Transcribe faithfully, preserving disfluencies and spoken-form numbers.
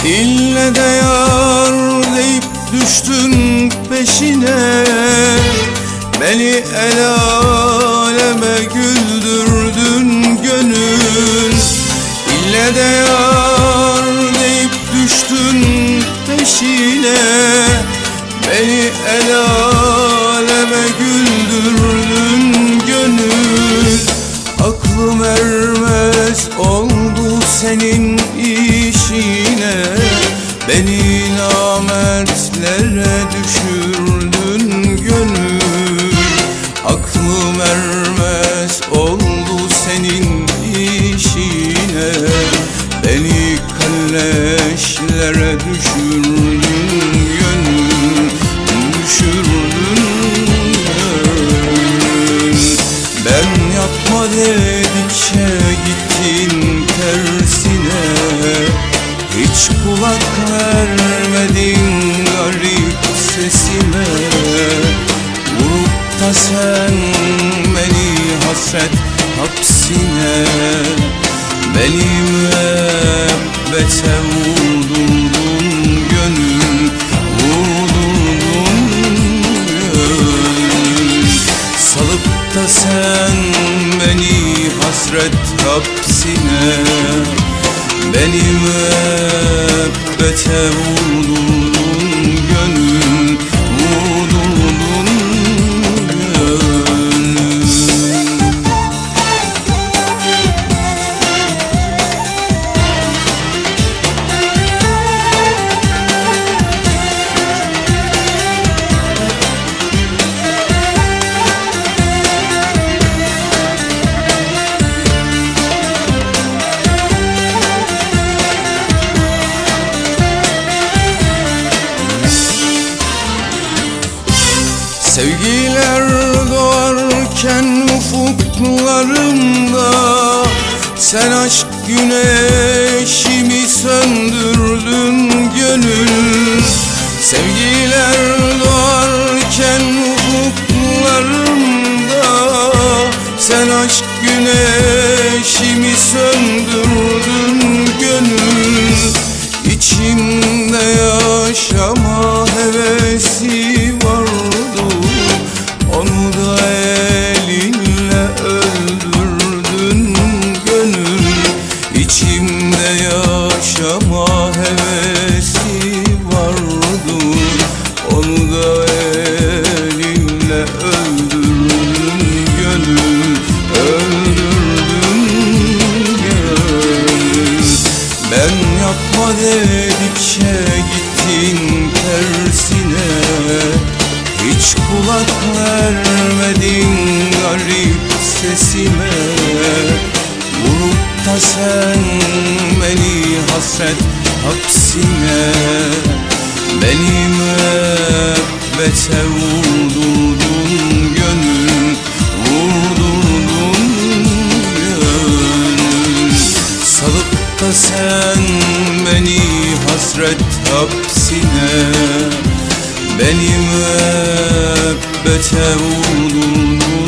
İlle de yar deyip düştün peşine, beni el aleme güldürdün gönül. İlle de yar deyip düştün peşine, beni el aleme güldürdün gönül. Aklım ermez oldu senin işine, beni namertlere düşürdün gönül. Aklım ermez oldu senin işine, beni kalleşlere düşürdün gönül, düşürdün gönül. Ben yapma dedikçe gittin tersine, hiç kulak vermedin garip sesime. Vurup da sen beni hasret hapsine, beni müebbete vurdurdun gönül, vurdurdun gönül. Salıp da sen beni hasret hapsine, beni müebbete vurdurdun gönül, vurdurdun gönül. Sevgiler doğarken ufuklarımda, sen aşk güneşimi söndürdün gönül. Sevgiler doğarken ufuklarımda, sen aşk güneşimi söndürdün gönül. İçimde yaşama hevesi vardı, onu da elinle öldürdün gönül. İçimde yaşama hevesi vardı, onu da elinle öldürdün gönül, öldürdün gönül. Ben yapma dedikçe gittin tersine, hiç kulak vermedin garip sesime. Vurup da sen beni hasret hapsine, beni müebbete vurdurdun gönül, vurdurdun gönül. Salıp da sen beni hasret hapsine, beni müebbete vurdurdun